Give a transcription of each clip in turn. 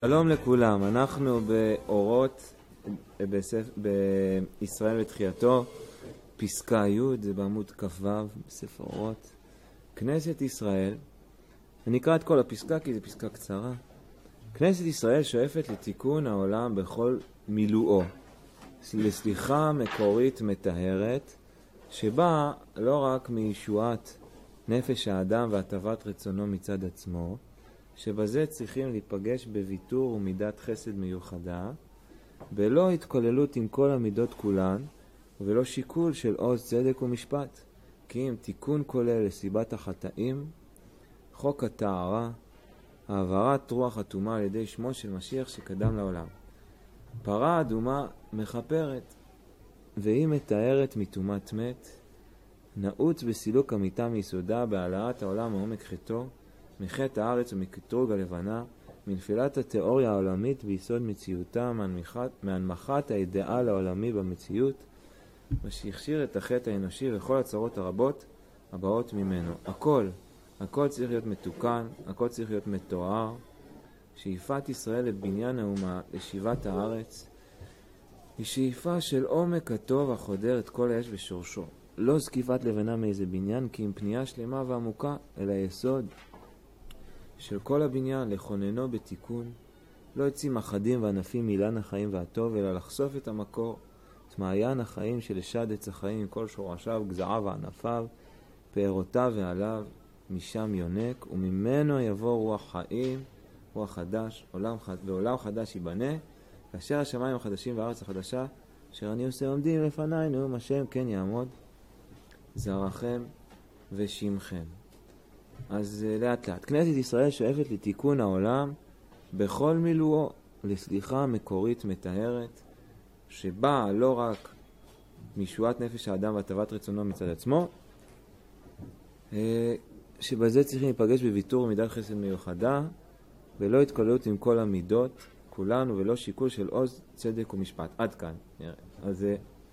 שלום לכולם, אנחנו באורות בישראל ותחייתו, פסקה י', זה בעמוד כ"ו בספר אורות. כנסת ישראל, אני אקרא את כל הפסקה כי זו פסקה קצרה. כנסת ישראל שואפת לתיקון העולם בכל מילואו, לסליחה מקורית מטהרת, שבאה לא רק מישועת נפש האדם והטבת רצונו מצד עצמו, שבזה צריכים להיפגש בוויתור ומידת חסד מיוחדה, בלא התכוללות עם כל המידות כולן, ולא שיקול של עוז צדק ומשפט, כי אם תיקון כולל לסיבת החטאים, חוק הטהרה, העברת רוח אטומה על ידי שמו של משיח שקדם לעולם. פרה אדומה מחפרת, והיא מתארת מטומאת מת, נעוץ בסילוק המיטה מיסודה, בהעלאת העולם מעומק חטאו, מחטא הארץ ומקטרוג הלבנה, מנפילת התיאוריה העולמית ביסוד מציאותה, מהנמכת האידאל העולמי במציאות, מה שהכשיר את החטא האנושי וכל הצרות הרבות הבאות ממנו. הכל צריך להיות מתוקן, הכל צריך להיות מתואר. שאיפת ישראל לבניין האומה, לשיבת הארץ, היא שאיפה של עומק הטוב החודר את כל האש בשורשו. לא זקיפת לבנה מאיזה בניין, כי עם פנייה שלמה ועמוקה אל היסוד של כל הבניין, לכוננו בתיקון, לא יוצאים אחדים וענפים מאילן החיים והטוב, אלא לחשוף את המקור, את מעיין החיים של אשד עץ החיים עם כל שורשיו, גזעיו וענפיו, פערותיו ועליו, משם יונק, וממנו יבוא רוח חיים, רוח חדש, ועולם חדש ייבנה, כאשר השמיים החדשים והארץ החדשה, אשר אני עושה עומדים לפניי, נאום השם כן יעמוד, זרעכם ושמכם. אז לאט לאט. כנסת ישראל שואפת לתיקון העולם בכל מילואו, לסליחה מקורית מטהרת, שבאה לא רק מישועת נפש האדם והטבת רצונו מצד עצמו, שבזה צריכים להיפגש בוויתור ומידת חסד מיוחדה, ולא התכוללות עם כל המידות כולנו, ולא שיקול של עוז צדק ומשפט. עד כאן. אז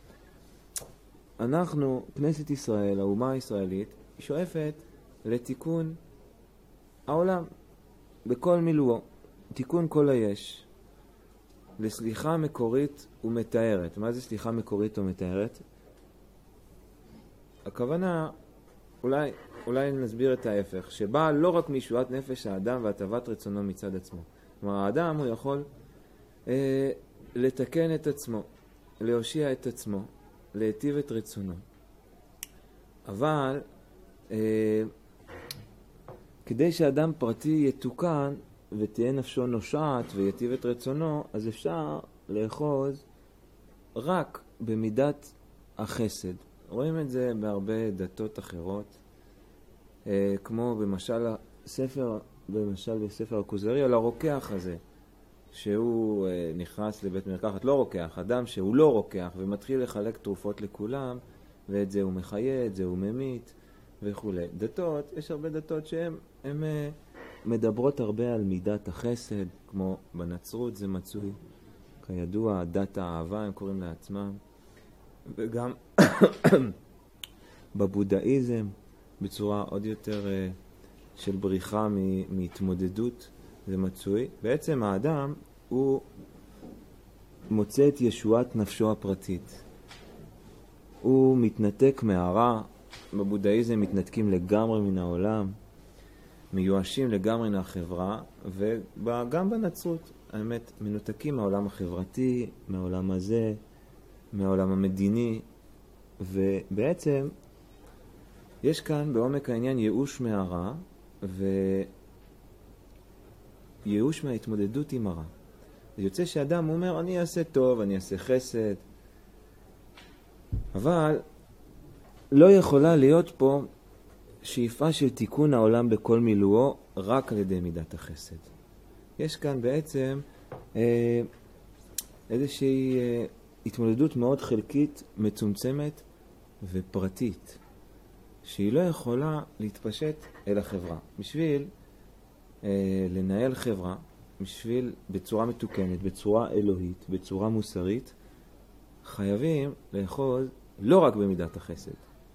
אנחנו, כנסת ישראל, האומה הישראלית, שואפת לתיקון העולם בכל מילואו, תיקון כל היש, לסליחה מקורית ומתארת. מה זה סליחה מקורית ומתארת? הכוונה, אולי נסביר את ההפך, שבא לא רק מישועת נפש האדם והטבת רצונו מצד עצמו. כלומר, האדם הוא יכול לתקן את עצמו, להושיע את עצמו, להיטיב את רצונו. אבל כדי שאדם פרטי יתוקן ותהיה נפשו נושעת ויטיב את רצונו, אז אפשר לאחוז רק במידת החסד. רואים את זה בהרבה דתות אחרות, כמו במשל בספר הכוזרי על הרוקח הזה, שהוא נכנס לבית מרקחת, לא רוקח, אדם שהוא לא רוקח ומתחיל לחלק תרופות לכולם, ואת זה הוא מחיה, את זה הוא ממית וכו'. דתות, יש הרבה דתות שהן מדברות הרבה על מידת החסד, כמו בנצרות זה מצוי, כידוע, דת האהבה הם קוראים לעצמם, וגם בבודהיזם, בצורה עוד יותר של בריחה מהתמודדות, זה מצוי. בעצם האדם הוא מוצא את ישועת נפשו הפרטית. הוא מתנתק מהרע, בבודהיזם מתנתקים לגמרי מן העולם, מיואשים לגמרי מהחברה, וגם בנצרות, האמת, מנותקים מהעולם החברתי, מהעולם הזה, מהעולם המדיני, ובעצם יש כאן בעומק העניין ייאוש מהרע, וייאוש מההתמודדות עם הרע. זה יוצא שאדם אומר, אני אעשה טוב, אני אעשה חסד, אבל לא יכולה להיות פה שאיפה של תיקון העולם בכל מילואו רק על ידי מידת החסד. יש כאן בעצם איזושהי התמודדות מאוד חלקית, מצומצמת ופרטית, שהיא לא יכולה להתפשט אל החברה. בשביל לנהל חברה, בצורה מתוקנת, בצורה אלוהית, בצורה מוסרית, חייבים לאחוז לא רק במידת החסד,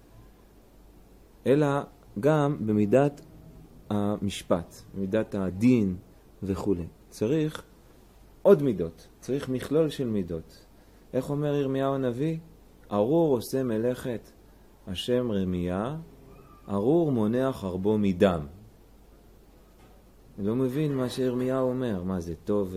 אלא גם במידת המשפט, במידת הדין וכו'. צריך עוד מידות, צריך מכלול של מידות. איך אומר ירמיהו הנביא? ארור עושה מלאכת השם רמיה, ארור מונע חרבו מדם. אני לא מבין מה שירמיהו אומר, מה זה טוב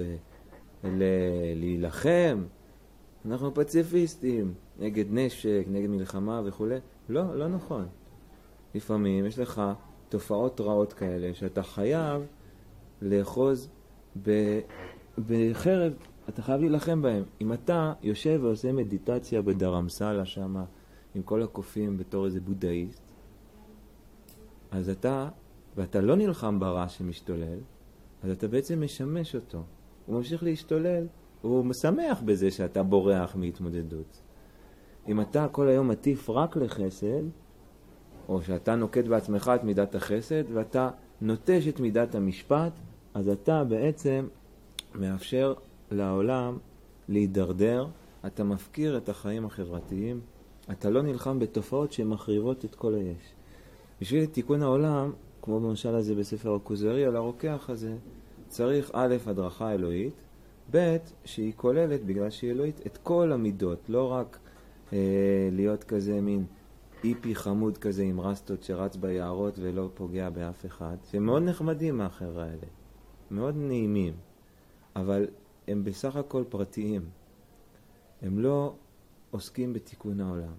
להילחם? אנחנו פציפיסטים, נגד נשק, נגד מלחמה וכו'. לא, לא נכון. לפעמים יש לך תופעות רעות כאלה שאתה חייב לאחוז בחרב, אתה חייב להילחם בהם. אם אתה יושב ועושה מדיטציה בדרמסלה שם, עם כל הקופים בתור איזה בודהיסט, אז ואתה לא נלחם ברע שמשתולל, אז אתה בעצם משמש אותו. הוא ממשיך להשתולל, הוא משמח בזה שאתה בורח מהתמודדות. אם אתה כל היום מטיף רק לחסד, או שאתה נוקט בעצמך את מידת החסד, ואתה נוטש את מידת המשפט, אז אתה בעצם מאפשר לעולם להידרדר, אתה מפקיר את החיים החברתיים, אתה לא נלחם בתופעות שמחריבות את כל היש. בשביל תיקון העולם, כמו במשל הזה בספר הכוזרי, על הרוקח הזה, צריך א', הדרכה אלוהית, ב', שהיא כוללת, בגלל שהיא אלוהית, את כל המידות, לא רק להיות כזה מין איפי חמוד כזה עם רסטות שרץ ביערות ולא פוגע באף אחד, שהם מאוד נחמדים מהחבר'ה האלה, מאוד נעימים, אבל הם בסך הכל פרטיים, הם לא עוסקים בתיקון העולם.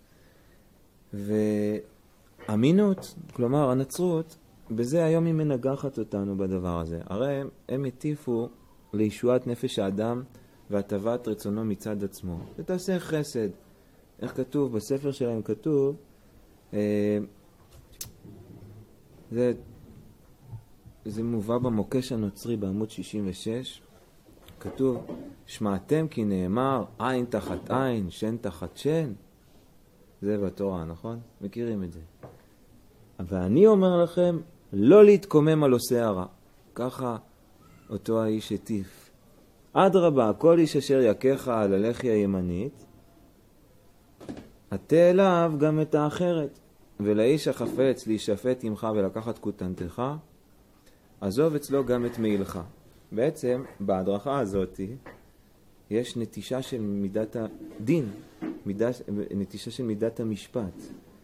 ואמינות, כלומר הנצרות, בזה היום היא מנגחת אותנו בדבר הזה. הרי הם הטיפו לישועת נפש האדם והטבת רצונו מצד עצמו. ותעשה חסד. איך כתוב? בספר שלהם כתוב, זה מובא במוקש הנוצרי בעמוד 66, כתוב, שמעתם כי נאמר עין תחת עין, שן תחת שן. זה בתורה, נכון? מכירים את זה. ואני אומר לכם, לא להתקומם על עושה הרע. ככה אותו האיש הטיף. אדרבה, כל איש אשר יכך על הלחי הימנית, עטה אליו גם את האחרת. ולאיש החפץ להישפט עמך ולקחת קוטנתך, עזוב אצלו גם את מעילך. בעצם, בהדרכה הזאת, יש נטישה של מידת הדין, נטישה של מידת המשפט.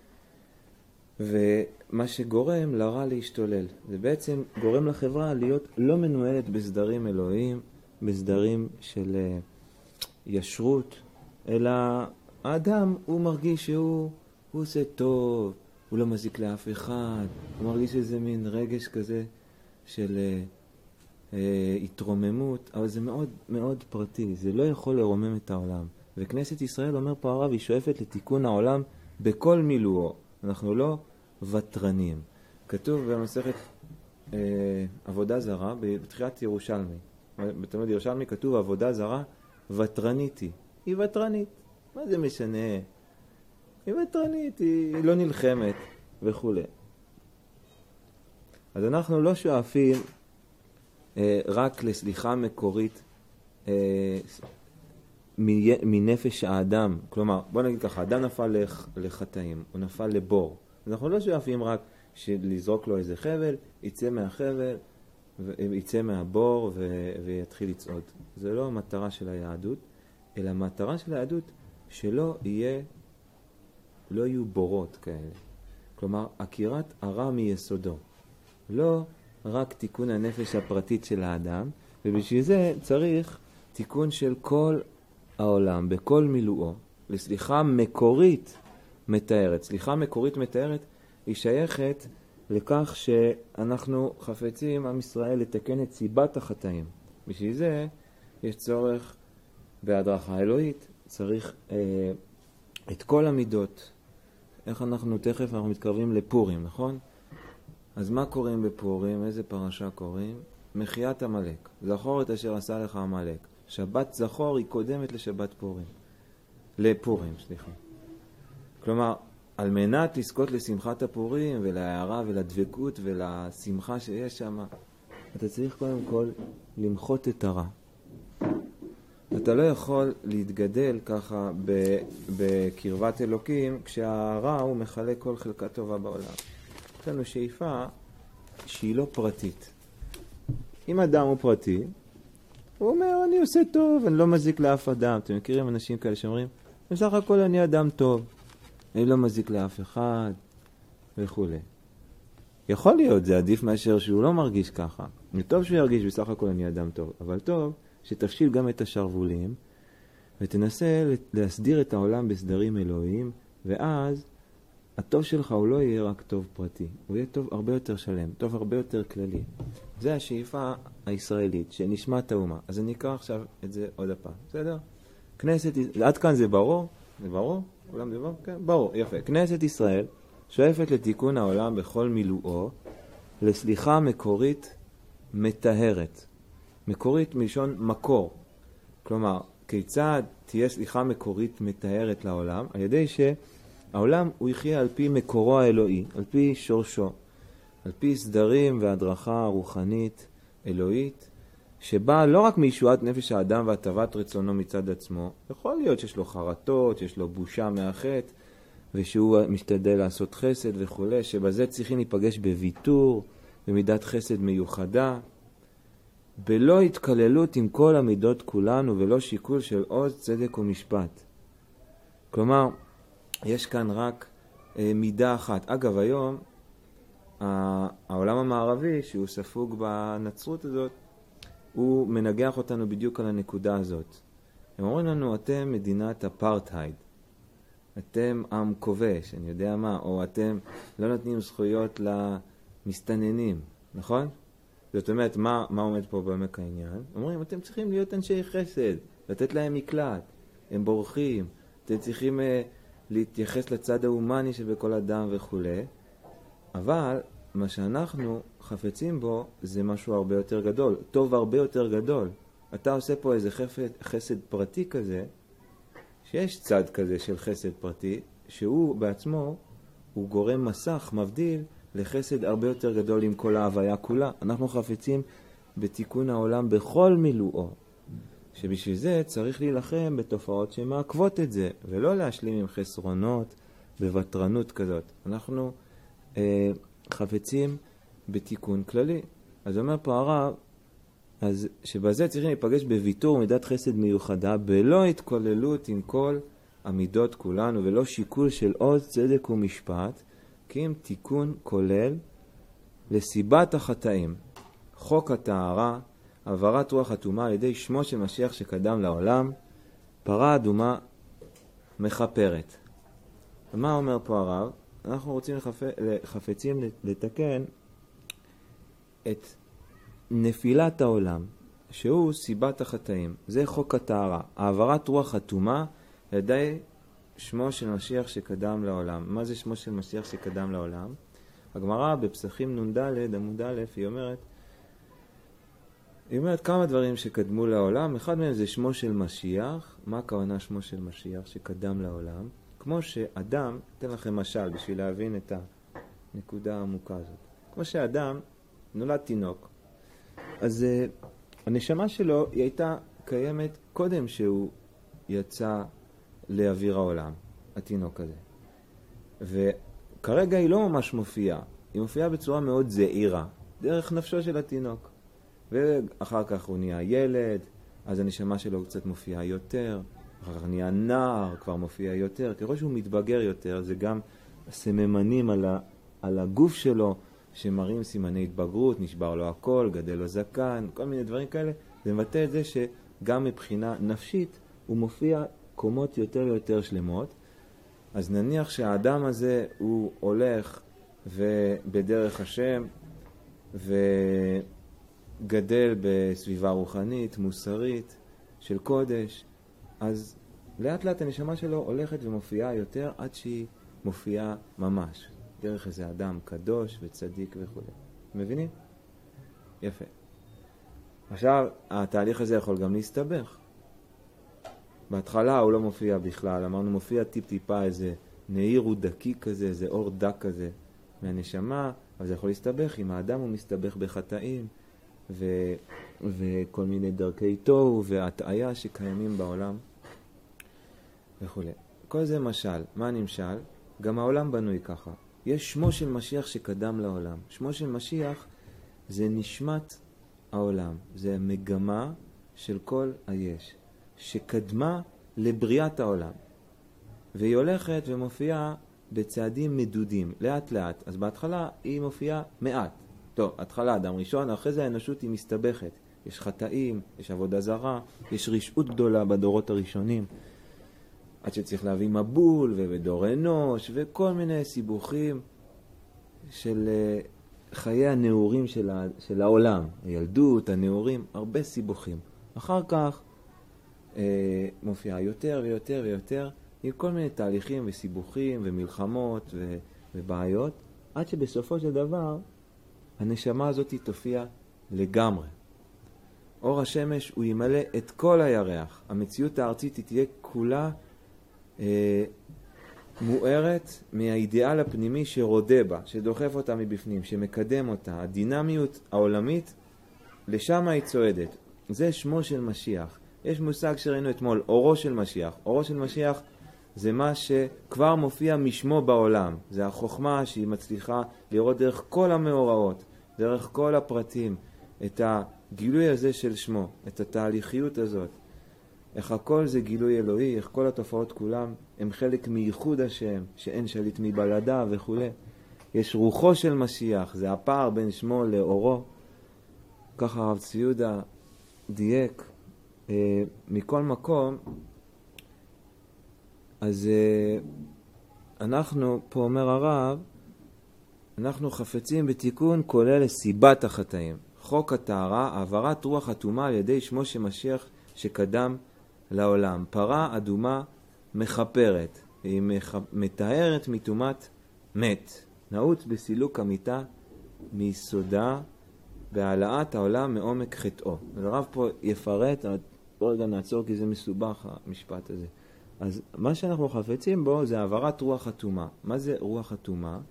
ומה שגורם לרע להשתולל. זה בעצם גורם לחברה להיות לא מנוהלת בסדרים אלוהיים, בסדרים של ישרות, אלא האדם הוא מרגיש שהוא עושה טוב, הוא לא מזיק לאף אחד, הוא מרגיש איזה מין רגש כזה של התרוממות, אבל זה מאוד מאוד פרטי, זה לא יכול לרומם את העולם. וכנסת ישראל, אומר פה הרב, היא שואפת לתיקון העולם בכל מילואו. אנחנו לא וטרנים. כתוב במסכת עבודה זרה, בתחילת ירושלמי. בתלמוד ירושלמי כתוב עבודה זרה, וטרנית היא. היא וטרנית. מה זה משנה? היא וטרנית, היא לא נלחמת וכו'. אז אנחנו לא שואפים רק לסליחה מקורית מנפש האדם. כלומר, בוא נגיד ככה, אדם נפל לחטאים, הוא נפל לבור. אנחנו לא שואפים רק לזרוק לו איזה חבל, יצא מהחבל, יצא מהבור ויתחיל לצעוד. זה לא המטרה של היהדות, אלא המטרה של היהדות שלא יהיו בורות כאלה. כלומר, עקירת הרע מיסודו. לא רק תיקון הנפש הפרטית של האדם, ובשביל זה צריך תיקון של כל העולם, בכל מילואו. לסליחה מקורית מתארת. סליחה מקורית מתארת היא שייכת לכך שאנחנו חפצים, עם ישראל, לתקן את סיבת החטאים. בשביל זה יש צורך בהדרכה אלוהית, צריך את כל המידות. איך תכף אנחנו מתקרבים לפורים, נכון? אז מה קוראים בפורים? איזה פרשה קוראים? מחיית עמלק. זכור את אשר עשה לך עמלק. שבת זכור היא קודמת לשבת פורים. לפורים, סליחה. כלומר, על מנת לזכות לשמחת הפורים ולהערה ולדבקות ולשמחה שיש שם, אתה צריך קודם כל למחות את הרע. אתה לא יכול להתגדל ככה בקרבת אלוקים כשהרע הוא מחלק כל חלקה טובה בעולם. יש לנו שאיפה שהיא לא פרטית. אם אדם הוא פרטי, הוא אומר, אני עושה טוב, אני לא מזיק לאף אדם. אתם מכירים אנשים כאלה שאומרים, בסך הכל אני אדם טוב, אני לא מזיק לאף אחד, וכו'. יכול להיות, זה עדיף מאשר שהוא לא מרגיש ככה. טוב שהוא ירגיש, בסך הכל אני אדם טוב, אבל טוב שתפשיל גם את השרבולים, ותנסה להסדיר את העולם בסדרים אלוהיים, ואז הטוב שלך הוא לא יהיה רק טוב פרטי, הוא יהיה טוב הרבה יותר שלם, טוב הרבה יותר כללי. זה השאיפה הישראלית, שנשמת האומה. אז אני אקרא עכשיו את זה עוד הפעם, בסדר? כנסת, עד כאן זה ברור? זה ברור? עולם זה ברור? כן, ברור, יפה. כנסת ישראל שואפת לתיקון העולם בכל מילואו, לסליחה מקורית מטהרת. מקורית מלשון מקור. כלומר, כיצד תהיה סליחה מקורית מטהרת לעולם? על ידי שהעולם הוא יחיה על פי מקורו האלוהי, על פי שורשו, על פי סדרים והדרכה רוחנית אלוהית, שבאה לא רק מישועת נפש האדם והטבת רצונו מצד עצמו, יכול להיות שיש לו חרטות, יש לו בושה מהחטא, ושהוא משתדל לעשות חסד וכו', שבזה צריכים להיפגש בוויתור, במידת חסד מיוחדה, בלא התקללות עם כל המידות כולנו, ולא שיקול של עוז צדק ומשפט. כלומר, יש כאן רק מידה אחת. אגב, היום, העולם המערבי, שהוא ספוג בנצרות הזאת, הוא מנגח אותנו בדיוק על הנקודה הזאת. הם אומרים לנו, אתם מדינת אפרטהייד. אתם עם כובש, אני יודע מה, או אתם לא נותנים זכויות למסתננים, נכון? זאת אומרת, מה עומד פה בעמק העניין? אומרים, אתם צריכים להיות אנשי חסד, לתת להם מקלט, הם בורחים, אתם צריכים להתייחס לצד ההומני שבכל אדם וכו'. אבל מה שאנחנו חפצים בו זה משהו הרבה יותר גדול, טוב הרבה יותר גדול. אתה עושה פה איזה חסד פרטי כזה, שיש צד כזה של חסד פרטי, שהוא בעצמו, הוא גורם מסך, מבדיל, לחסד הרבה יותר גדול עם כל ההוויה כולה. אנחנו חפצים בתיקון העולם בכל מילואו, שבשביל זה צריך להילחם בתופעות שמעכבות את זה, ולא להשלים עם חסרונות בוותרנות כזאת. אנחנו חפצים בתיקון כללי. אז אומר פה הרב, אז שבזה צריכים להיפגש בוויתור מידת חסד מיוחדה, בלא התכוללות עם כל המידות כולנו, ולא שיקול של עוז צדק ומשפט, כי אם תיקון כולל לסיבת החטאים, חוק הטהרה, העברת רוח אטומה על ידי שמו של משיח שקדם לעולם, פרה אדומה מחפרת. ומה אומר פה הרב? אנחנו רוצים חפצים לתקן את נפילת העולם, שהוא סיבת החטאים. זה חוק הטהרה, העברת רוח אטומה על ידי שמו של משיח שקדם לעולם. מה זה שמו של משיח שקדם לעולם? הגמרא בפסחים נ"ד עמוד א' היא אומרת כמה דברים שקדמו לעולם. אחד מהם זה שמו של משיח. מה הכוונה שמו של משיח שקדם לעולם? כמו שאדם, אתן לכם משל בשביל להבין את הנקודה העמוקה הזאת. כמו שאדם נולד תינוק, אז הנשמה שלו היא הייתה קיימת קודם שהוא יצא לאוויר העולם, התינוק הזה. וכרגע היא לא ממש מופיעה, היא מופיעה בצורה מאוד זעירה, דרך נפשו של התינוק. ואחר כך הוא נהיה ילד, אז הנשמה שלו קצת מופיעה יותר, אחר כך נהיה נער, כבר מופיע יותר. ככל שהוא מתבגר יותר, זה גם סממנים על הגוף שלו, שמראים סימני התבגרות, נשבר לו הכל, גדל לו זקן, כל מיני דברים כאלה. זה מבטא את זה שגם מבחינה נפשית הוא מופיע קומות יותר ויותר שלמות. אז נניח שהאדם הזה הוא הולך ובדרך השם וגדל בסביבה רוחנית, מוסרית, של קודש, אז לאט לאט הנשמה שלו הולכת ומופיעה יותר עד שהיא מופיעה ממש. דרך איזה אדם קדוש וצדיק וכו'. מבינים? יפה. עכשיו, התהליך הזה יכול גם להסתבך. בהתחלה הוא לא מופיע בכלל, אמרנו מופיע טיפ-טיפה איזה נעיר ודקי כזה, איזה אור דק כזה מהנשמה, אבל זה יכול להסתבך. אם האדם הוא מסתבך בחטאים וכל מיני דרכי תוהו והטעיה שקיימים בעולם וכו'. כל זה משל. מה נמשל? גם העולם בנוי ככה. יש שמו של משיח שקדם לעולם. שמו של משיח זה נשמת העולם. זה מגמה של כל היש, שקדמה לבריאת העולם. והיא הולכת ומופיעה בצעדים מדודים, לאט לאט. אז בהתחלה היא מופיעה מעט. טוב, התחלה אדם ראשון, אחרי זה האנושות היא מסתבכת. יש חטאים, יש עבודה זרה, יש רשעות גדולה בדורות הראשונים. עד שצריך להביא מבול ובדור אנוש וכל מיני סיבוכים של חיי הנעורים של העולם. הילדות, הנעורים, הרבה סיבוכים. אחר כך מופיעה יותר ויותר ויותר עם כל מיני תהליכים וסיבוכים ומלחמות ובעיות, עד שבסופו של דבר הנשמה הזאת תופיע לגמרי. אור השמש הוא ימלא את כל הירח. המציאות הארצית תהיה כולה מוארת מהאידיאל הפנימי שרודה בה, שדוחף אותה מבפנים, שמקדם אותה. הדינמיות העולמית, לשם היא צועדת. זה שמו של משיח. יש מושג שראינו אתמול, אורו של משיח. אורו של משיח זה מה שכבר מופיע משמו בעולם. זה החוכמה שהיא מצליחה לראות דרך כל המאורעות, דרך כל הפרטים, את הגילוי הזה של שמו, את התהליכיות הזאת. איך הכל זה גילוי אלוהי, איך כל התופעות כולם הם חלק מייחוד השם, שאין שליט מבלעדיו וכו'. יש רוחו של משיח, זה הפער בין שמו לאורו. ככה הרב צבי יהודה דייק. מכל מקום, אז אנחנו, פה אומר הרב, אנחנו חפצים בתיקון כולל סיבת החטאים. חוק הטהרה, העברת רוח אטומה על ידי שמו שמשיח שקדם לעולם. פרה אדומה מחפרת, היא מטהרת מטומאת מת. נעוץ בסילוק המיטה מיסודה, בהעלאת העולם מעומק חטאו. הרב פה יפרט, בוא רגע נעצור כי זה מסובך המשפט הזה. אז מה שאנחנו חפצים בו זה העברת רוח אטומה. מה זה רוח אטומה?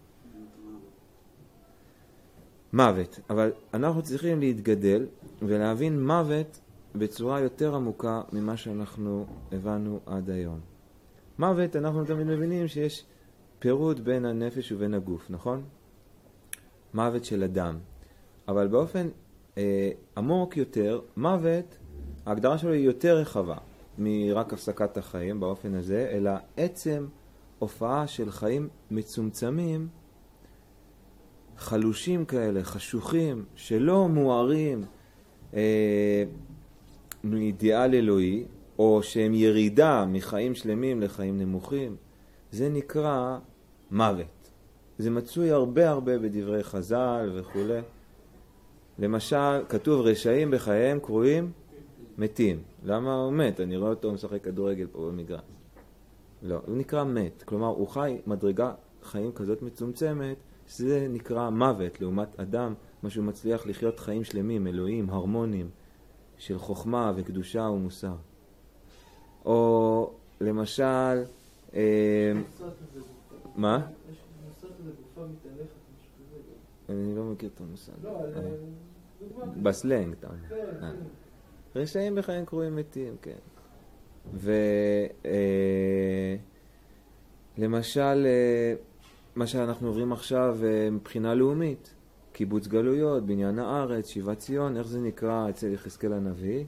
מוות. אבל אנחנו צריכים להתגדל ולהבין מוות בצורה יותר עמוקה ממה שאנחנו הבנו עד היום. מוות, אנחנו תמיד מבינים שיש פירוד בין הנפש ובין הגוף, נכון? מוות של אדם. אבל באופן עמוק יותר, מוות, ההגדרה שלו היא יותר רחבה מרק הפסקת החיים באופן הזה, אלא עצם הופעה של חיים מצומצמים, חלושים כאלה, חשוכים, שלא מוארים מאידיאל אלוהי, או שהם ירידה מחיים שלמים לחיים נמוכים. זה נקרא מוות. זה מצוי הרבה בדברי חז"ל וכו'. למשל, כתוב רשעים בחייהם קרויים מתים. למה הוא מת? אני רואה אותו משחק כדורגל פה במגרש. לא, הוא נקרא מת. כלומר, הוא חי מדרגה חיים כזאת מצומצמת, שזה נקרא מוות לעומת אדם, מה שהוא מצליח לחיות חיים שלמים, אלוהים, הרמונים, של חוכמה וקדושה ומוסר. או למשל, מה? יש מושג כזה גופה מתהלכת, משהו כזה. אני לא מכיר את המושג. לא, דוגמה. בסלנג, אתה אומר. רשעים בחיים קרויים מתים, כן. ולמשל, מה שאנחנו עוברים עכשיו מבחינה לאומית, קיבוץ גלויות, בניין הארץ, שיבת ציון, איך זה נקרא אצל יחזקאל הנביא?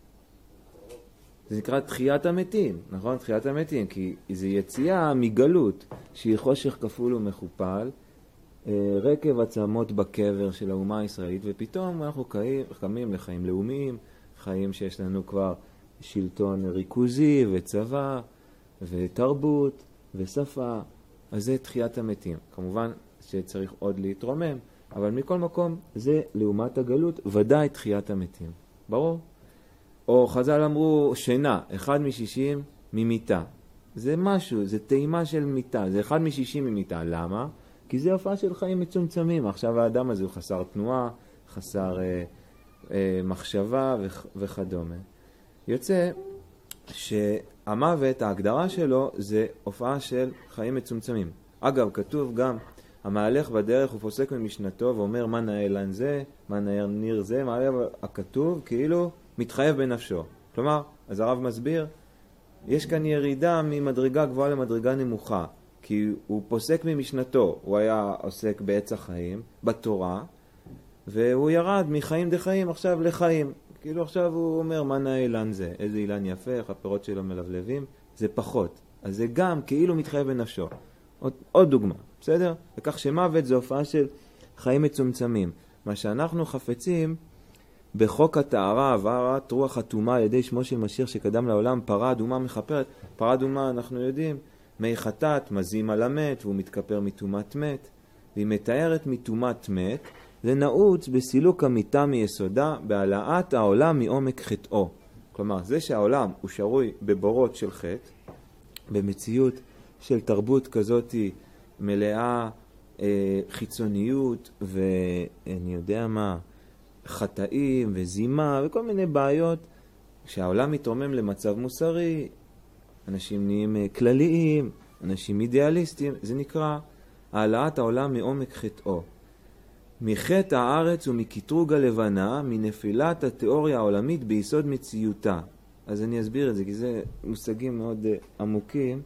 זה נקרא תחיית המתים, נכון? תחיית המתים, כי זה יציאה מגלות שהיא חושך כפול ומכופל, רקב עצמות בקבר של האומה הישראלית, ופתאום אנחנו קמים לחיים לאומיים, חיים שיש לנו כבר שלטון ריכוזי וצבא ותרבות ושפה. אז זה תחיית המתים. כמובן שצריך עוד להתרומם, אבל מכל מקום זה לעומת הגלות ודאי תחיית המתים. ברור? או חז"ל אמרו שינה, 1 מ-60 ממיטה. זה משהו, זה טעימה של מיטה, זה 1 מ-60 ממיטה. למה? כי זה הופעה של חיים מצומצמים. עכשיו האדם הזה הוא חסר תנועה, חסר מחשבה וכדומה. יוצא שהמוות, ההגדרה שלו, זה הופעה של חיים מצומצמים. אגב, כתוב גם, המהלך בדרך הוא פוסק ממשנתו ואומר מה נאה לן זה, מה נאה ניר זה, מה הכתוב כאילו מתחייב בנפשו. כלומר, אז הרב מסביר, יש כאן ירידה ממדרגה גבוהה למדרגה נמוכה, כי הוא פוסק ממשנתו, הוא היה עוסק בעץ החיים, בתורה, והוא ירד מחיים דחיים עכשיו לחיים. כאילו עכשיו הוא אומר מה נאה אילן זה, איזה אילן יפה, איך הפירות שלו מלבלבים, זה פחות. אז זה גם כאילו מתחייב בנפשו. עוד דוגמה, בסדר? וכך שמוות זה הופעה של חיים מצומצמים. מה שאנחנו חפצים בחוק הטהרה, הבערת רוח אטומה על ידי שמו של משיח שקדם לעולם, פרה אדומה מכפרת. פרה אדומה אנחנו יודעים, מי חטאת, מזים על המת, והוא מתכפר מטומאת מת. והיא מתארת מטומאת מת, זה נעוץ בסילוק המיטה מיסודה, בהעלאת העולם מעומק חטאו. כלומר, זה שהעולם הוא שרוי בבורות של חטא, במציאות של תרבות כזאת מלאה חיצוניות ואני יודע מה, חטאים וזימה וכל מיני בעיות, כשהעולם מתרומם למצב מוסרי, אנשים נהיים כלליים, אנשים אידיאליסטים, זה נקרא העלאת העולם מעומק חטאו. מחטא הארץ ומקטרוג הלבנה, מנפילת התיאוריה העולמית ביסוד מציאותה. אז אני אסביר את זה, כי זה מושגים מאוד עמוקים.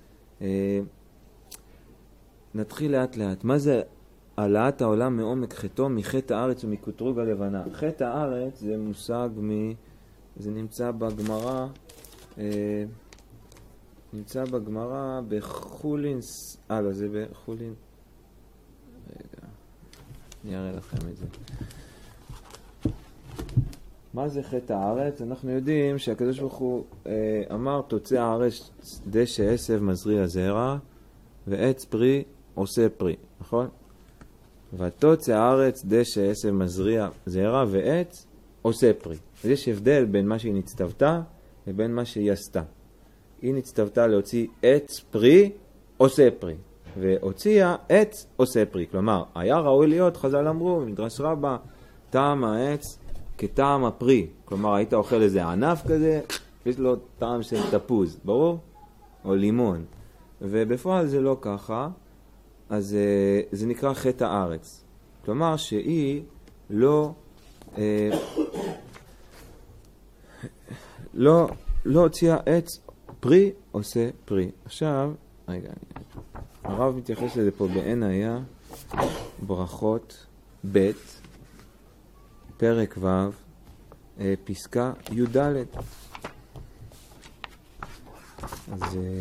נתחיל לאט לאט. מה זה העלאת העולם מעומק חטאו, מחטא הארץ ומקטרוג הלבנה? חטא הארץ זה מושג זה נמצא בגמרא, בחולין, זה בחולין. רגע, אני אראה לכם את זה. מה זה חטא הארץ? אנחנו יודעים שהקדוש ברוך הוא אמר תוצא הארץ דשא עשב מזריע זרע ועץ פרי עושה פרי, נכון? ותוצא הארץ דשא עשב מזריע זרע ועץ עושה פרי. אז יש הבדל בין מה שהיא נצטוותה לבין מה שהיא עשתה. היא נצטוותה להוציא עץ פרי עושה פרי, והוציאה עץ עושה פרי. כלומר, היה ראוי להיות, חז"ל אמרו, מדרש רבה, טעם העץ כטעם הפרי. כלומר, היית אוכל איזה ענף כזה, יש לו טעם של תפוז, ברור? או לימון. ובפועל זה לא ככה, אז זה נקרא חטא הארץ. כלומר, שהיא לא הוציאה עץ פרי עושה פרי. עכשיו, רגע, הרב מתייחס לזה פה בעין היה, ברכות ב' פרק ו' פסקה י' ד'. אז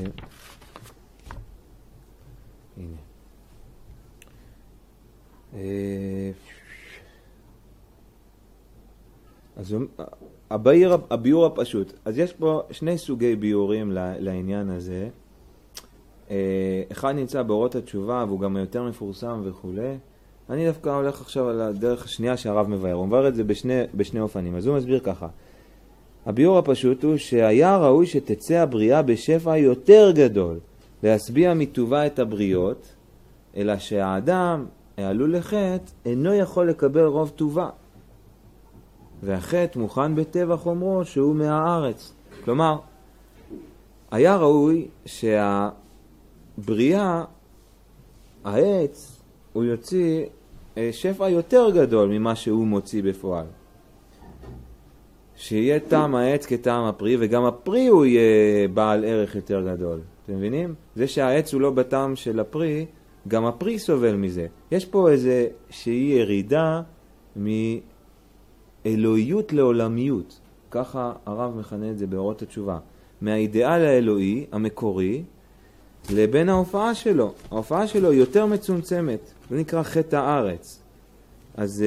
הנה. אז הביור הפשוט. אז יש פה שני סוגי ביורים לעניין הזה. אחד נמצא באורות התשובה והוא גם יותר מפורסם וכו'. אני דווקא הולך עכשיו על הדרך השנייה שהרב מבאר. הוא מבאר את זה בשני אופנים. אז הוא מסביר ככה. הביור הפשוט הוא שהיה ראוי שתצא הבריאה בשפע יותר גדול להשביע מטובה את הבריות, אלא שהאדם העלול לחטא אינו יכול לקבל רוב טובה. והחטא מוכן בטבע חומרו שהוא מהארץ. כלומר, היה ראוי שהבריאה, העץ, הוא יוציא שפע יותר גדול ממה שהוא מוציא בפועל. שיהיה טעם העץ כטעם הפרי, וגם הפרי הוא יהיה בעל ערך יותר גדול. אתם מבינים? זה שהעץ הוא לא בטעם של הפרי, גם הפרי סובל מזה. יש פה איזה שהיא ירידה מאלוהיות לעולמיות. ככה הרב מכנה את זה באורות התשובה. מהאידאל האלוהי, המקורי, לבין ההופעה שלו. ההופעה שלו יותר מצומצמת. זה נקרא חטא הארץ. אז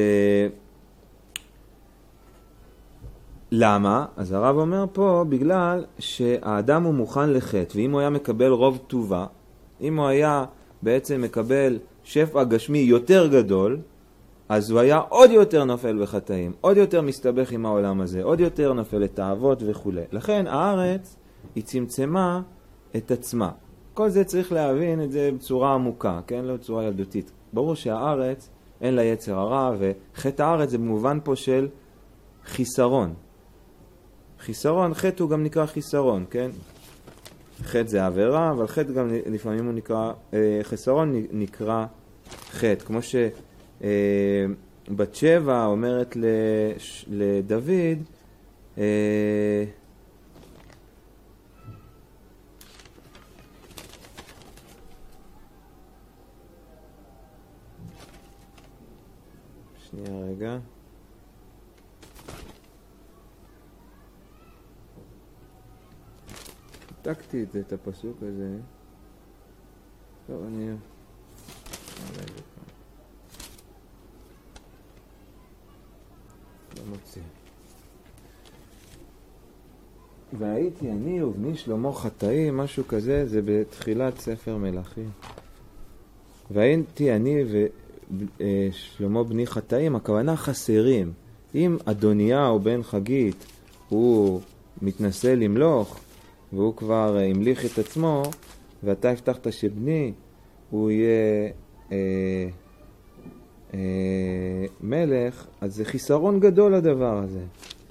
למה? אז הרב אומר פה, בגלל שהאדם הוא מוכן לחטא, ואם הוא היה מקבל רוב טובה, אם הוא היה בעצם מקבל שפע גשמי יותר גדול, אז הוא היה עוד יותר נופל בחטאים, עוד יותר מסתבך עם העולם הזה, עוד יותר נופל לתאוות וכו'. לכן הארץ היא צמצמה את עצמה. כל זה צריך להבין את זה בצורה עמוקה, כן? לא בצורה ילדותית. ברור שהארץ אין לה יצר הרע, וחטא הארץ זה במובן פה של חיסרון. חיסרון, חטא הוא גם נקרא חיסרון, כן? חטא זה עבירה, אבל חטא גם לפעמים הוא נקרא, חיסרון נקרא חטא. כמו שבת שבע אומרת לדוד, שנייה רגע. העתקתי את הפסוק הזה. טוב, אני... לא מוצא. והייתי אני ובני שלמה חטאים, משהו כזה, זה בתחילת ספר מלכים. והייתי אני ושלמה בני חטאים, הכוונה חסרים. אם אדוניהו בן חגית הוא מתנסה למלוך, והוא כבר המליך את עצמו, ואתה הבטחת שבני הוא יהיה מלך, אז זה חיסרון גדול הדבר הזה.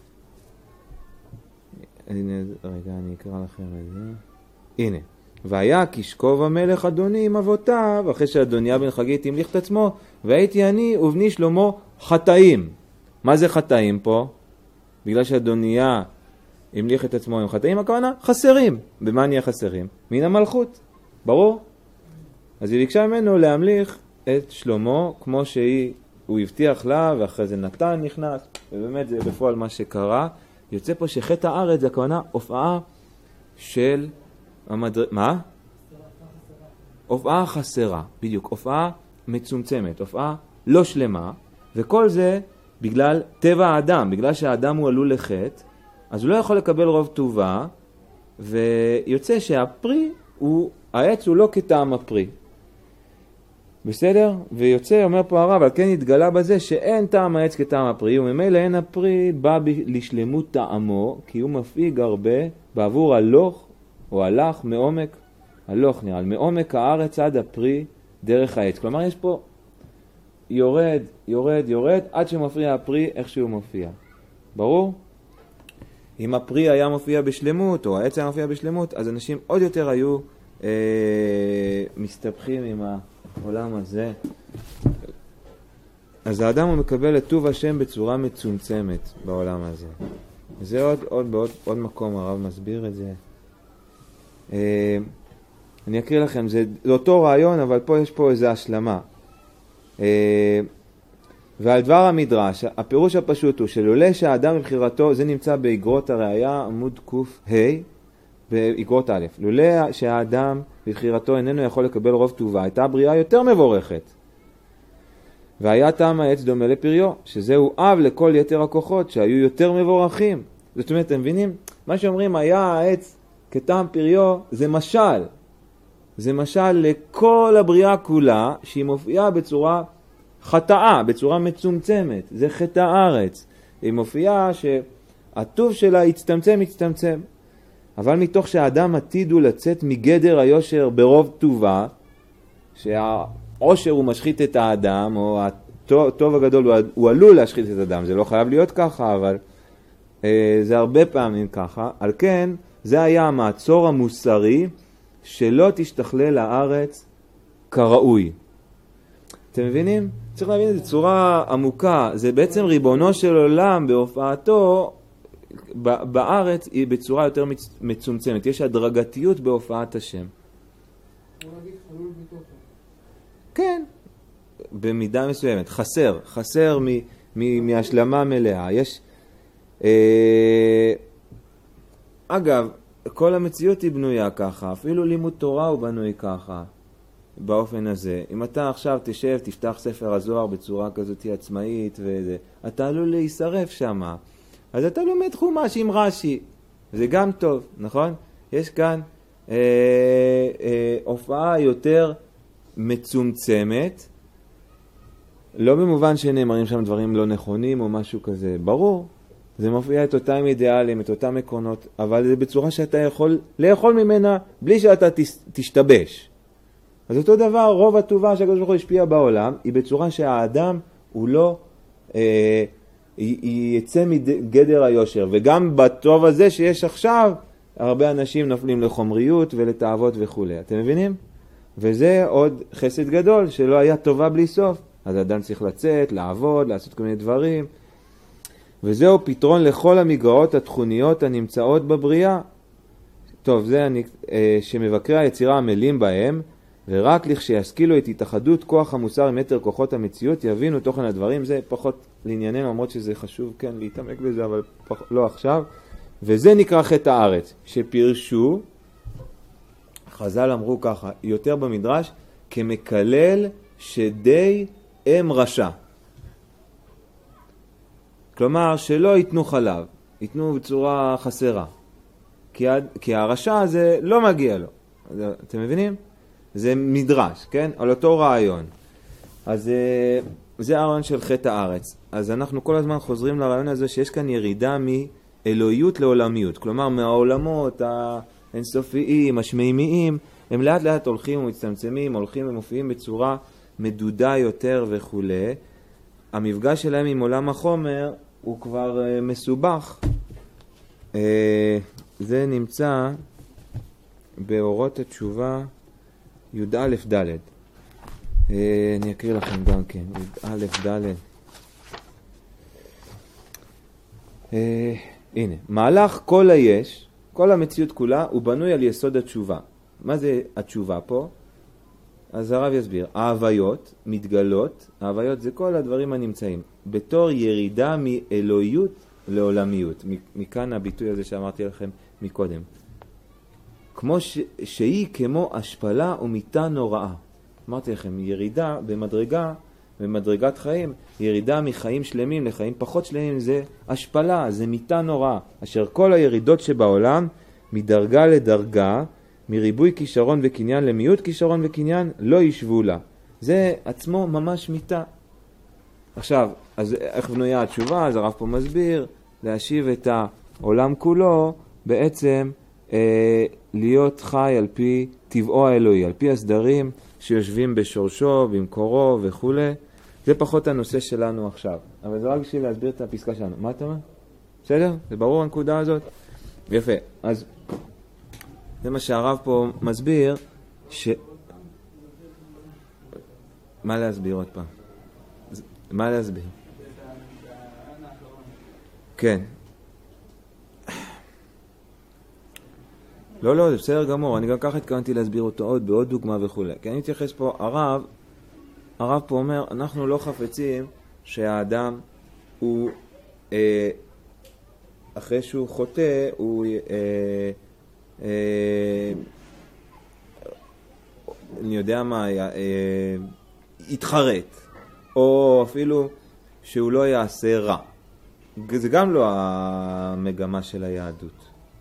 רגע, אני אקרא לכם את זה. הנה. והיה כשכוב המלך אדוני עם אבותיו, אחרי שאדוניה בן חגית המליך את עצמו, והייתי אני ובני שלמה חטאים. מה זה חטאים פה? בגלל שאדוניה המליך את עצמו עם חטאים, הכוונה חסרים. במה נהיה חסרים? מן המלכות. ברור? אז היא ביקשה ממנו להמליך את שלמה כמו שהוא הבטיח לה, ואחרי זה נתן נכנס, ובאמת זה בפועל מה שקרה. יוצא פה שחטא הארץ זה הכוונה הופעה של מה? הופעה חסרה, בדיוק, הופעה מצומצמת, הופעה לא שלמה, וכל זה בגלל טבע האדם, בגלל שהאדם הוא עלול לחטא, אז הוא לא יכול לקבל רוב טובה, ויוצא שהפרי, העץ הוא לא כטעם הפרי. בסדר? ויוצא, אומר פה הרב, אבל כן התגלה בזה שאין טעם העץ כטעם הפרי, וממילא אין הפרי בא לשלמות טעמו, כי הוא מפיג הרבה בעבור הלוך, או הלך מעומק, הלוך נראה, מעומק הארץ עד הפרי דרך העץ. כלומר, יש פה יורד, יורד, יורד, עד שמפריע הפרי איך שהוא מופיע. ברור? אם הפרי היה מופיע בשלמות, או העץ היה מופיע בשלמות, אז אנשים עוד יותר היו מסתבכים עם העולם הזה. אז האדם הוא מקבל את טוב השם בצורה מצומצמת בעולם הזה. זה עוד מקום הרב מסביר את זה. אני אקריא לכם, זה אותו רעיון, אבל פה יש פה איזו השלמה. ועל דבר המדרש, הפירוש הפשוט הוא שלולא שהאדם בבחירתו, זה נמצא באגרות הראייה, עמוד ק"ה, באגרות א', לולא שהאדם בבחירתו איננו יכול לקבל רוב טובה, הייתה הבריאה יותר מבורכת. והיה טעם העץ דומה לפריו, שזהו אב לכל יתר הכוחות שהיו יותר מבורכים. זאת אומרת, אתם מבינים? מה שאומרים היה העץ כטעם פריו, זה משל. זה משל לכל הבריאה כולה, שהיא מופיעה בצורה חטאה, בצורה מצומצמת. זה חטא הארץ. היא מופיעה שהטוב שלה יצטמצם. אבל מתוך שהאדם עתיד הוא לצאת מגדר היושר ברוב טובה, שהעושר הוא משחית את האדם, או הטוב הגדול הוא עלול להשחית את האדם. זה לא חייב להיות ככה, אבל זה הרבה פעמים ככה. על כן, זה היה המעצור המוסרי שלא תשתכלל הארץ כראוי. אתם מבינים? צריך להבין את זה צורה עמוקה. זה בעצם ריבונו של עולם בהופעתו בארץ היא בצורה יותר מצומצמת. יש הדרגתיות בהופעת השם. בוא נגיד חלול בתוכו. כן, במידה מסוימת. חסר מהשלמה מלאה. יש... אגב, כל המציאות היא בנויה ככה, אפילו לימוד תורה הוא בנוי ככה, באופן הזה. אם אתה עכשיו תשב, תפתח ספר הזוהר בצורה כזאת עצמאית וזה, אתה עלול להישרף שמה. אז אתה לומד חומש עם רש"י, זה גם טוב, נכון? יש כאן הופעה יותר מצומצמת, לא במובן שנאמרים שם דברים לא נכונים או משהו כזה, ברור. זה מופיע את אותם אידיאלים, את אותם עקרונות, אבל זה בצורה שאתה יכול לאכול ממנה בלי שאתה תשתבש. אז אותו דבר, רוב הטובה שהקדוש ברוך הוא השפיע בעולם, היא בצורה שהאדם הוא לא יצא מגדר היושר. וגם בטוב הזה שיש עכשיו, הרבה אנשים נופלים לחומריות ולתאוות וכו'. אתם מבינים? וזה עוד חסד גדול, שלא היה טובה בלי סוף. אז האדם צריך לצאת, לעבוד, לעשות כל מיני דברים. וזהו פתרון לכל המגרעות התכוניות הנמצאות בבריאה. טוב, זה שמבקרי היצירה עמלים בהם, ורק לכשישכילו את התאחדות כוח המוסר עם יתר כוחות המציאות, יבינו תוכן הדברים. זה פחות לענייננו, למרות שזה חשוב כן להתעמק בזה, אבל לא עכשיו. וזה נקרא חטא הארץ, שפירשו חז"ל אמרו ככה, יותר במדרש, כמקלל שדי אם רשע. כלומר, שלא ייתנו חלב, ייתנו בצורה חסרה. כי הרשע הזה לא מגיע לו. אתם מבינים? זה מדרש, כן? על אותו רעיון. אז זה הרעיון של חטא הארץ. אז אנחנו כל הזמן חוזרים לרעיון הזה שיש כאן ירידה מאלוהיות לעולמיות. כלומר, מהעולמות האינסופיים, השמימיים, הם לאט לאט הולכים ומצטמצמים, הולכים ומופיעים בצורה מדודה יותר וכו'. המפגש שלהם עם עולם החומר הוא כבר מסובך. זה נמצא באורות התשובה י"א ד'. אני אקריא לכם גם כן, י"א ד'. הנה, מהלך כל היש, כל המציאות כולה, הוא בנוי על יסוד התשובה. מה זה התשובה פה? אז הרב יסביר. ההוויות מתגלות, ההוויות זה כל הדברים הנמצאים, בתור ירידה מאלוהיות לעולמיות. מכאן הביטוי הזה שאמרתי לכם מקודם. כמו שהיא כמו השפלה ומיתה נוראה. אמרתי לכם, ירידה במדרגת חיים, ירידה מחיים שלמים לחיים פחות שלמים, זה השפלה, זה מיתה נוראה. אשר כל הירידות שבעולם, מדרגה לדרגה, מריבוי כישרון וקניין למיעוט כישרון וקניין, לא ישבו לה. זה עצמו ממש מיתה. עכשיו, אז איך בנויה התשובה? אז הרב פה מסביר, להשיב את העולם כולו, בעצם להיות חי על פי טבעו האלוהי, על פי הסדרים שיושבים בשורשו, במקורו וכו'. זה פחות הנושא שלנו עכשיו. אבל זה רק בשביל להסביר את הפסקה שלנו. מה אתה אומר? בסדר? זה ברור הנקודה הזאת? יפה. אז זה מה שהרב פה מסביר, מה להסביר עוד פעם? מה להסביר? כן. לא, זה בסדר גמור. אני גם ככה התכוונתי להסביר אותו עוד, בעוד דוגמה וכו'. כי אני מתייחס פה, הרב פה אומר, אנחנו לא חפצים שהאדם הוא, אחרי שהוא חוטא, הוא אני יודע מה, יתחרט, או אפילו שהוא לא יעשה רע. זה גם לא המגמה של היהדות.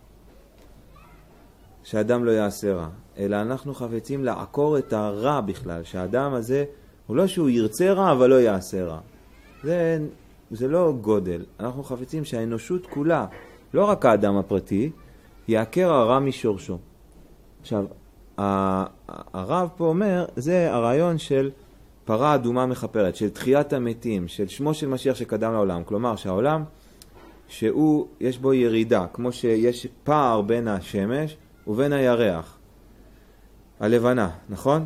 שהאדם לא יעשה רע, אלא אנחנו חפצים לעקור את הרע בכלל, שהאדם הזה, הוא לא שהוא ירצה רע, אבל לא יעשה רע. זה לא גודל. אנחנו חפצים שהאנושות כולה, לא רק האדם הפרטי, יעקר הרע משורשו. עכשיו, הרב פה אומר, זה הרעיון של פרה אדומה מחפרת, של תחיית המתים, של שמו של משיח שקדם לעולם. כלומר, שהעולם, יש בו ירידה, כמו שיש פער בין השמש ובין הירח. הלבנה, נכון?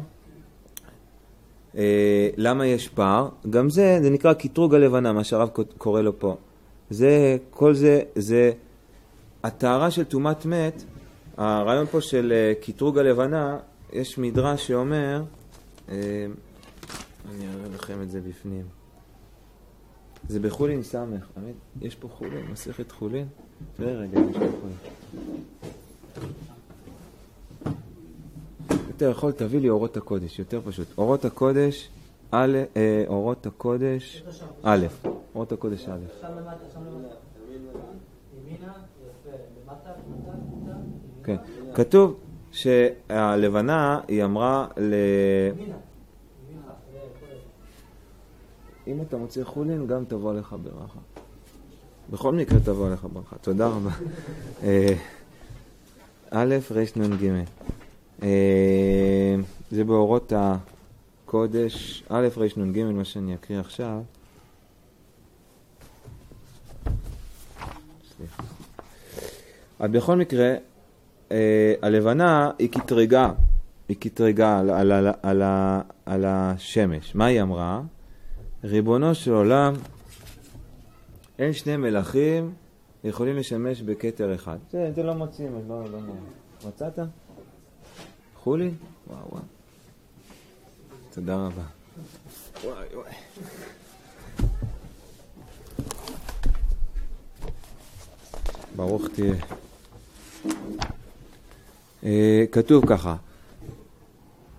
למה יש פער? גם זה נקרא קטרוג הלבנה, מה שהרב קורא לו פה. כל זה התארה של תומת מת. הרעיון פה של קטרוג הלבנה, יש מדרש שאומר, אני אראה לכם את זה בפנים. זה בחולין סמך. יש פה חולין, מסכת חולין. רגע, יש פה חולין. אתה יכול, תביא לי אורות הקודש, יותר פשוט. אורות הקודש, אורות הקודש, א', אורות הקודש א'. שם למטה. ימינה, יפה, למטה. כן. כתוב שהלבנה היא אמרה אם אתה מוצא חולין, גם תבוא לך ברכה. בכל מקרה תבוא לך ברכה. תודה רבה. א', ר', נ', ג'. זה באורות הקודש, א', ר', נ', ג', מה שאני אקריא עכשיו. סליחה. אז בכל מקרה, הלבנה היא קטרגה על השמש. מה היא אמרה? ריבונו של עולם, אין שני מלכים יכולים לשמש בכתר אחד. זה לא מוצאים, אז לא מצאת? חולין? וואו. תודה רבה. וואי. ברוך תהיה. כתוב ככה,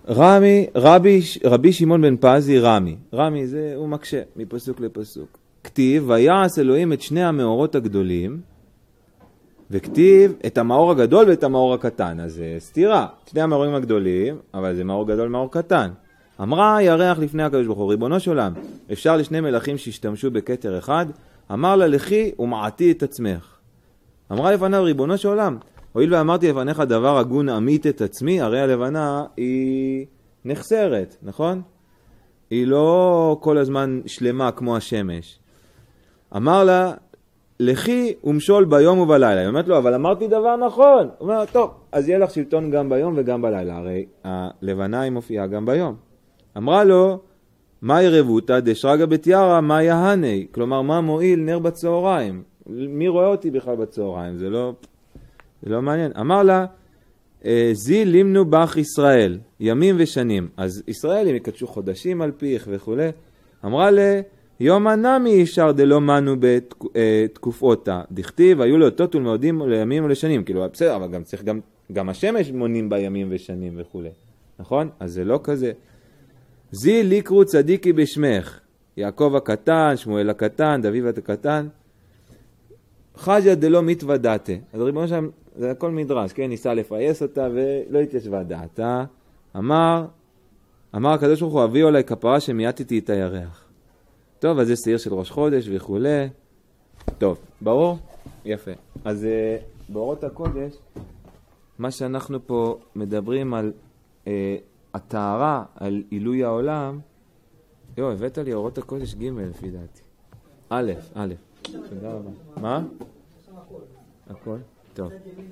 רבי שמעון בן פזי רמי. רמי זה, הוא מקשה מפסוק לפסוק. כתיב, ויעש אלוהים את שני המאורות הגדולים, וכתיב את המאור הגדול ואת המאור הקטן. אז זה סתירה. שני המאורים הגדולים, אבל זה מאור גדול מאור קטן. אמרה ירח לפני הקדוש ברוך הוא, ריבונו של עולם, אפשר לשני מלכים שהשתמשו בכתר אחד? אמר לה, לכי ומעטי את עצמך. אמרה לפניו, ריבונו של עולם, הואיל ואמרתי לפניך דבר הגון אמית את עצמי, הרי הלבנה היא נחסרת, נכון? היא לא כל הזמן שלמה כמו השמש. אמר לה, לכי ומשול ביום ובלילה. היא אומרת לו, אבל אמרתי דבר נכון. הוא אומר, טוב, אז יהיה לך שלטון גם ביום וגם בלילה. הרי הלבנה היא מופיעה גם ביום. אמרה לו, מה ירבותא דשרגא בתיארא מה יהני? כלומר, מה מועיל נר בצהריים? מי רואה אותי בכלל בצהריים? זה לא מעניין. אמר לה, זי לימנו בך ישראל, ימים ושנים. אז ישראל הם יקדשו חודשים על פיך וכו'. אמרה לה, יום הנמי ישר דלא מנו בתקופותה. דכתיב, היו לאותות ולמועדים לימים ולשנים. כאילו, בסדר, אבל גם צריך גם השמש מונים בימים ושנים וכו'. נכון? אז זה לא כזה. זי ליקרו צדיקי בשמך. יעקב הקטן, שמואל הקטן, דוד הקטן. חג'ה דלא מתוודעתה. אז ריבונו שם, זה הכל מדרש, כן? ניסה לפייס אותה ולא התיישבה דעתה. אמר הקדוש ברוך הוא, הביאו עליי כפרה שמייתתי את הירח. טוב, אז זה שעיר של ראש חודש וכו'. טוב, ברור? יפה. אז באורות הקודש, מה שאנחנו פה מדברים על הטהרה, על עילוי העולם, הבאת לי אורות הקודש ג' לפי דעתי. א'. תודה רבה. מה? הכל? טוב.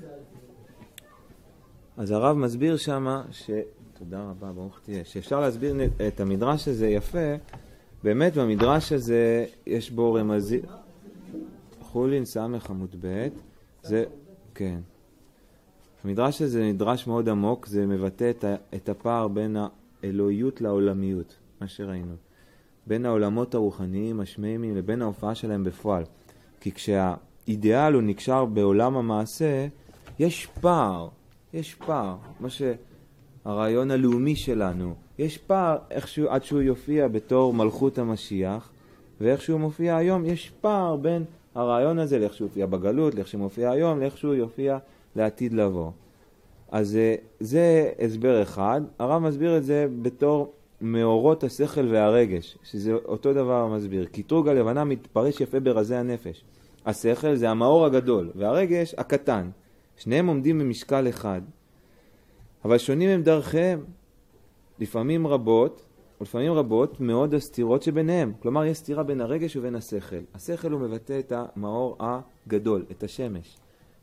אז הרב מסביר שמה תודה רבה, ברוך תהיה, שאפשר להסביר את המדרש הזה יפה. באמת במדרש הזה יש בו רמזים. חולין סמך עמוד ב' זה, כן. המדרש הזה מדרש מאוד עמוק, זה מבטא את הפער בין האלוהיות לעולמיות, מה שראינו. בין העולמות הרוחניים, השמיימים, לבין ההופעה שלהם בפועל. כי כשהאידיאל הוא נקשר בעולם המעשה, יש פער. מה שהרעיון הלאומי שלנו, יש פער איכשהו עד שהוא יופיע בתור מלכות המשיח, ואיך שהוא מופיע היום, יש פער בין הרעיון הזה לאיך שהוא יופיע בגלות, לאיך שהוא מופיע היום, לאיך שהוא יופיע לעתיד לבוא. אז זה הסבר אחד. הרב מסביר את זה בתור מאורות השכל והרגש, שזה אותו דבר מסביר. קטרוג הלבנה מתפרש יפה ברזי הנפש. השכל זה המאור הגדול, והרגש הקטן. שניהם עומדים במשקל אחד, אבל שונים הם דרכיהם. לפעמים רבות מאוד הסתירות שביניהם. כלומר, יש סתירה בין הרגש ובין השכל. השכל הוא מבטא את המאור הגדול, את השמש.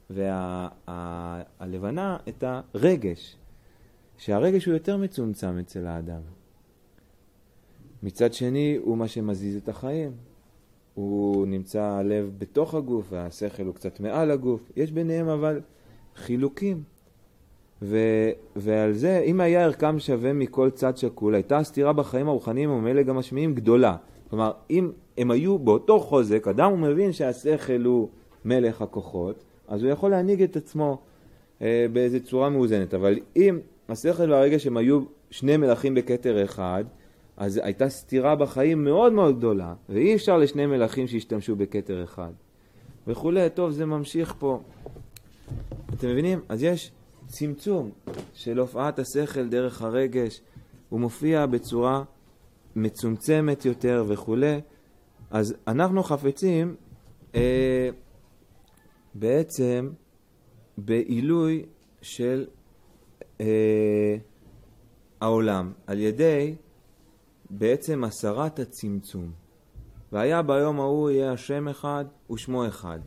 והלבנה את הרגש, שהרגש הוא יותר מצומצם אצל האדם. מצד שני הוא מה שמזיז את החיים. הוא נמצא הלב בתוך הגוף והשכל הוא קצת מעל הגוף. יש ביניהם אבל חילוקים. ועל זה, אם היה ערכם שווה מכל צד שקול, הייתה הסתירה בחיים הרוחניים וממילא גם השמיים גדולה. כלומר, אם הם היו באותו חוזק, אדם הוא מבין שהשכל הוא מלך הכוחות, אז הוא יכול להנהיג את עצמו באיזו צורה מאוזנת. אבל אם השכל והרגש הם היו שני מלכים בכתר אחד, אז הייתה סתירה בחיים מאוד מאוד גדולה, ואי אפשר לשני מלכים שהשתמשו בכתר אחד. וכו'. טוב, זה ממשיך פה. אתם מבינים? אז יש צמצום של הופעת השכל דרך הרגש, הוא מופיע בצורה מצומצמת יותר וכו'. אז אנחנו חפצים בעצם בעילוי של העולם, על ידי בעצם הסרת הצמצום. והיה ביום ההוא יהיה השם אחד ושמו אחד.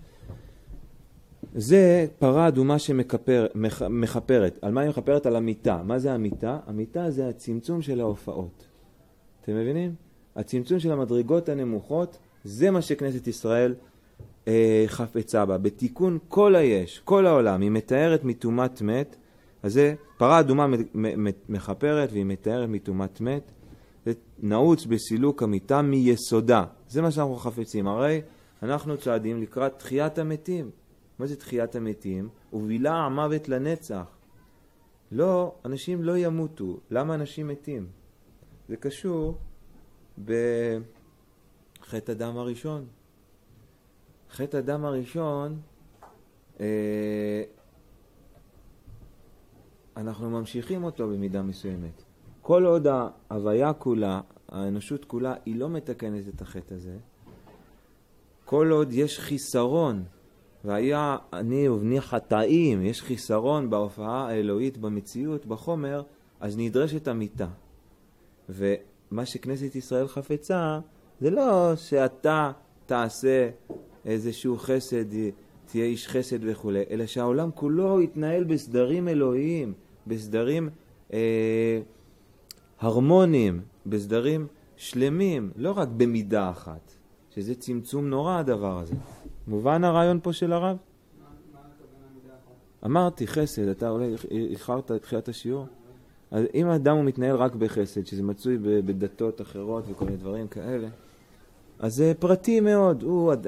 זה פרה אדומה שמחפרת. על מה היא מחפרת? על המיטה. מה זה המיטה? המיטה זה הצמצום של ההופעות. אתם מבינים? הצמצום של המדרגות הנמוכות, זה מה שכנסת ישראל חפצה בה. בתיקון כל היש, כל העולם, היא מתארת מתומת מת. אז זה פרה אדומה מחפרת והיא מתארת מתומת מת. זה נעוץ בסילוק המיטה מיסודה. זה מה שאנחנו חפצים. הרי אנחנו צועדים לקראת תחיית המתים. מה זה תחיית המתים? ובילה המוות לנצח. לא, אנשים לא ימותו. למה אנשים מתים? זה קשור בחטא הדם הראשון. חטא הדם הראשון, אנחנו ממשיכים אותו במידה מסוימת. כל עוד ההוויה כולה, האנושות כולה, היא לא מתקנת את החטא הזה. כל עוד יש חיסרון, והיה אני ובני חטאים, יש חיסרון בהופעה האלוהית במציאות, בחומר, אז נדרשת המיתה. ומה שכנסת ישראל חפצה, זה לא שאתה תעשה איזשהו חסד, תהיה איש חסד וכו', אלא שהעולם כולו יתנהל בסדרים אלוהיים, בסדרים הרמוניים, בסדרים שלמים, לא רק במידה אחת, שזה צמצום נורא הדבר הזה. מובן הרעיון פה של הרב? מה הכוונה מידה אחת? אמרתי חסד, אתה אולי איחרת את תחילת השיעור. אז אם האדם הוא מתנהל רק בחסד, שזה מצוי בדתות אחרות וכל מיני דברים כאלה, אז זה פרטי מאוד.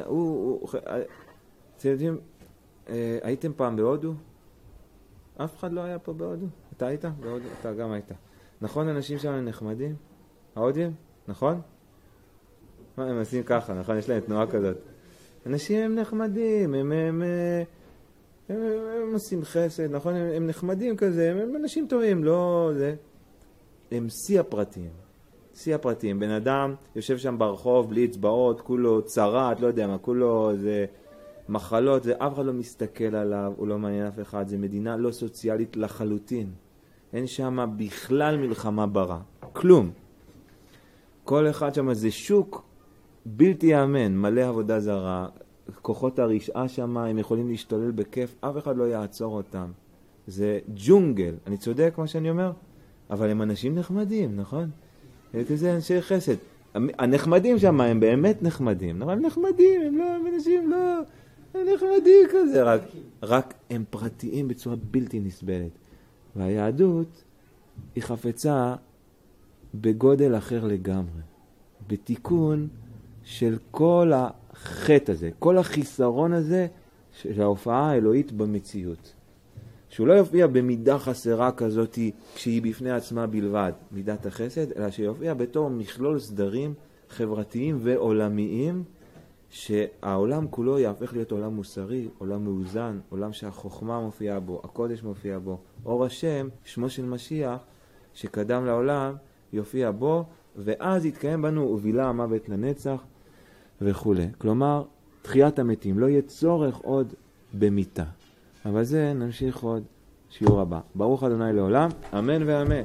אתם יודעים, הייתם פעם בהודו? אף אחד לא היה פה בהודו? אתה היית? בהודו? אתה גם היית. נכון, אנשים שם נחמדים? ההודים? נכון? מה, הם עושים ככה, נכון? יש להם תנועה כזאת. אנשים הם נחמדים, הם עושים חסד, נכון? הם נחמדים כזה, הם אנשים טובים, לא זה. הם שיא הפרטיים. שיא הפרטיים. בן אדם יושב שם ברחוב בלי אצבעות, כולו צרת, לא יודע מה, כולו זה מחלות, זה אף אחד לא מסתכל עליו, הוא לא מעניין אף אחד, זה מדינה לא סוציאלית לחלוטין. אין שם בכלל מלחמה ברע. כלום. כל אחד שם זה שוק בלתי יאמן, מלא עבודה זרה, כוחות הרשעה שם, הם יכולים להשתולל בכיף, אף אחד לא יעצור אותם. זה ג'ונגל, אני צודק מה שאני אומר? אבל הם אנשים נחמדים, נכון? כזה אנשי חסד. הנחמדים שם הם באמת נחמדים, אבל הם נחמדים, הם לא, הם אנשים לא, הם נחמדים כזה, רק הם פרטיים בצורה בלתי נסבלת. והיהדות היא חפצה בגודל אחר לגמרי, בתיקון של כל החטא הזה, כל החיסרון הזה של ההופעה האלוהית במציאות. שהוא לא יופיע במידה חסרה כזאת כשהיא בפני עצמה בלבד, מידת החסד, אלא שיופיע בתור מכלול סדרים חברתיים ועולמיים, שהעולם כולו יהפך להיות עולם מוסרי, עולם מאוזן, עולם שהחוכמה מופיעה בו, הקודש מופיע בו, אור השם, שמו של משיח, שקדם לעולם, יופיע בו, ואז יתקיים בנו ובילה המוות לנצח וכו'. כלומר, תחיית המתים, לא יהיה צורך עוד במיתה. אבל זה נמשיך עוד שיעור הבא. ברוך ה' לעולם, אמן ואמן.